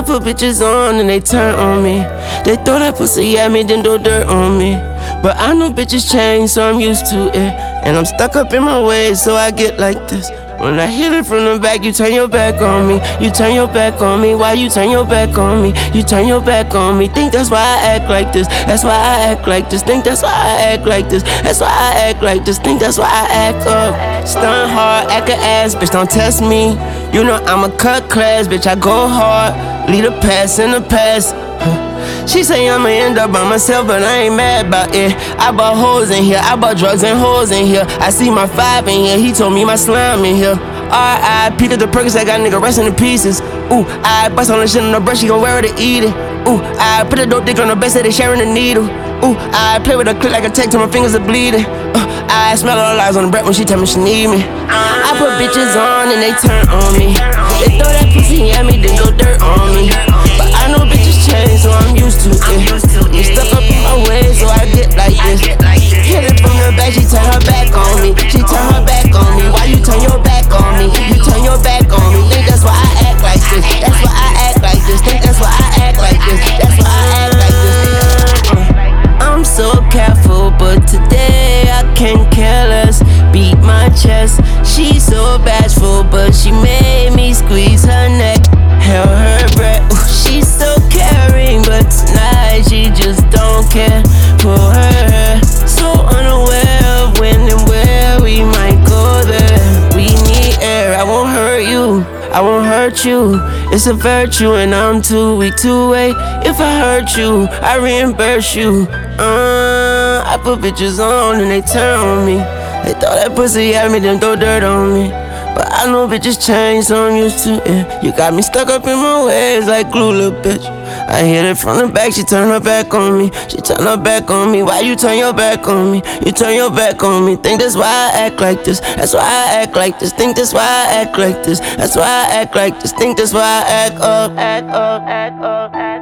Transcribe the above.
put bitches on and they turn on me. They throw that pussy at me, then throw dirt on me. But I know bitches change, so I'm used to it. And I'm stuck up in my ways, so I get like this. When I hit it from the back, you turn your back on me. You turn your back on me. Why you turn your back on me? You turn your back on me. Think that's why I act like this. That's why I act like this. Think that's why I act like this. That's why I act like this. Think that's why I act up. Stun hard, act a ass, bitch, don't test me. You know I'm a cut class, bitch, I go hard. Leave the past in the past. She say I'ma end up by myself, but I ain't mad about it. I bought hoes in here, I bought drugs and hoes in here. I see my 5 in here, he told me my slime in here. R.I.P. to the Perkins, I got a nigga resting in pieces. Ooh, I bust on the shit on the brush, she gon' wear it to eat it. Ooh, I put a dope dick on the bed, say they sharing the needle. Ooh, I play with a clip like a tech till my fingers are bleeding. I smell all the lies on the breath when she tell me she need me. I put bitches on and they turn on me. They throw that pussy at me, then go dirt on me. But I know bitches change, so I'm used to it. I'm stuck up in my ways, so I get like this. Hit it from the back, she turn her back on me. She turn her back on me. Why you turn your back on me? You turn your back on me. Think that's why I act like this. That's why I act like this. Think that's why I act like this. That's why I act like this. I'm so careful, but today I can't care less. Beat my chest. She's so bashful, but she made me squeeze her neck. Held her breath. Ooh, she's so caring, but tonight she just don't care. Pull her hair, so unaware of when and where we might go there. We need air. I won't hurt you, I won't hurt you. It's a virtue and I'm too weak to wait. If I hurt you, I reimburse you. I put bitches on and they turn on me. They throw that pussy at me, then throw dirt on me. But I know bitches change, so I'm used to it. You got me stuck up in my ways like glue, little bitch. I hit it from the back, she turn her back on me. She turn her back on me. Why you turn your back on me? You turn your back on me. Think that's why I act like this. That's why I act like this. Think that's why I act like this. That's why I act like this. Think that's why I act up.